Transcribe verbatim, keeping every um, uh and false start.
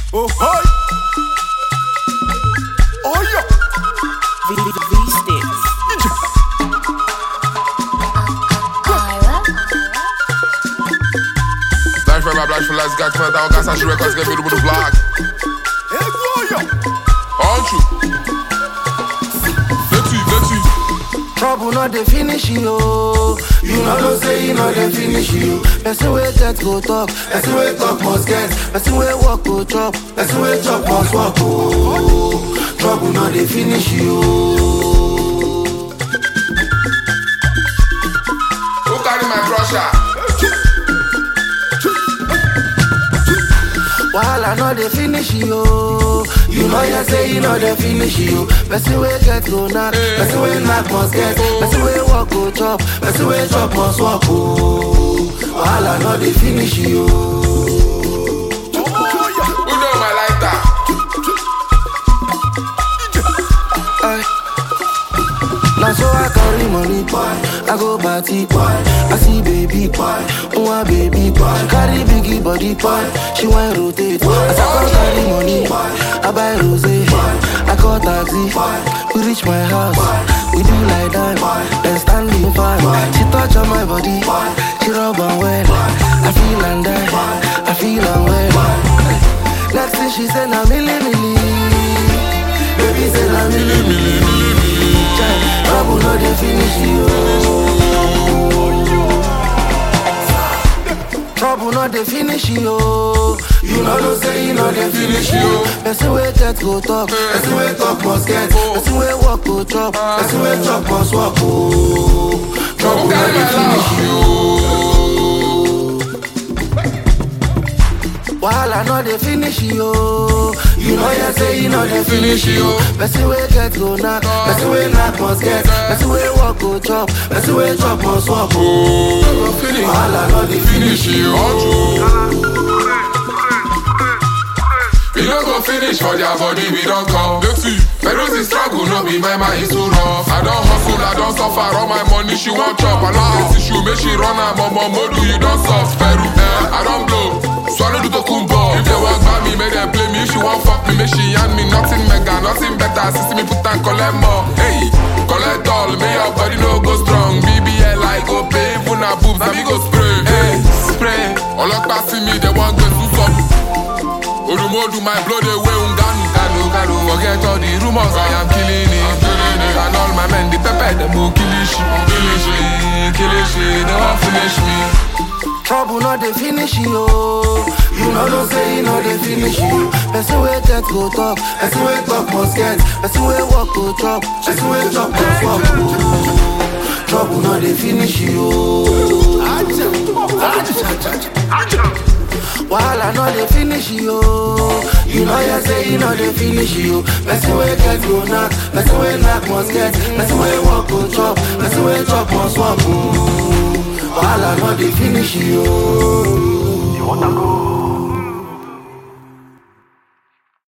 Oh hi. Oh yeah. V-Sticks. Black for my black for last guy, come out down, gas, I should records, get me to the block. Hey boy. Aren't you? Let's see, let's see. Trouble not the finish you. You know no say you know the finish you. Person way get go talk, person way talk must get. Person way walk go chop, person way chop must walk oh. Trouble not the finish you. Who carry my crusher? While I know they finish you. You know you say you know they finish you. Person way get go knock, person way knock must get. Person way walk go chop, person way chop must walk oh. While I know they finish you. Who know my lighter? Aye. Now so I carry money, boy. I go party, boy. I see baby, boy. Oh, my baby, boy. She carry biggie body, boy. She want rotate. As I come carry money, boy. I buy rosé, I call taxi. We reach my house, we do like that. Then standing fine. She touch on my body, she rub on well. I feel and die, I feel and well. Next thing she said, na milli milli. Baby said, na milli milli. Trouble no dey finish you. Trouble no dey finish you. You know no say you know dey finish you. Person way get go talk, person way talk must get. Person way walk go chop, person way chop must walk oh. Trouble no dey finish you. While I know they finish you. You know you say you know they finish you. Person way get go knock, person way knock must get. Person way walk go chop, person way chop must walk oh. While I know they finish you. We don't go finish for their body, we don't come. Let's see. Ferozi struggle, no be my mind is too rough. I don't hustle, I don't suffer, all my money she want chop. I love this issue, make she run her mama modu, you don't soft. Peru, eh, I don't blow, swallow the tokumbo. If they walk by me, make them play me. If she want fuck me, make she hand me nothing mega, nothing better. Sister me put and collect more. Hey, collect all, may your body no go strong. B B L I go pay, put her boobs, now me go spray. Hey, spray, all of us see me, they want to do something. Orumodu, my blood away unganu Ganu, ganu, forget all the rumors I am killing it, killing it. And all my men, the pepper, them who killish Killish me, killish me, they won't finish me. Trouble not they finish you. You know no say you know they finish you. Person way get go talk, person way talk must get. Person way walk go chop, person way chop must walk oh. Trouble not they finish you. While I know they finish you. You know you say you know they finish you. Person way get go knock, person way knock must get. Person way walk go chop, person way chop must walk oh. While I know they finish you. You wanna go?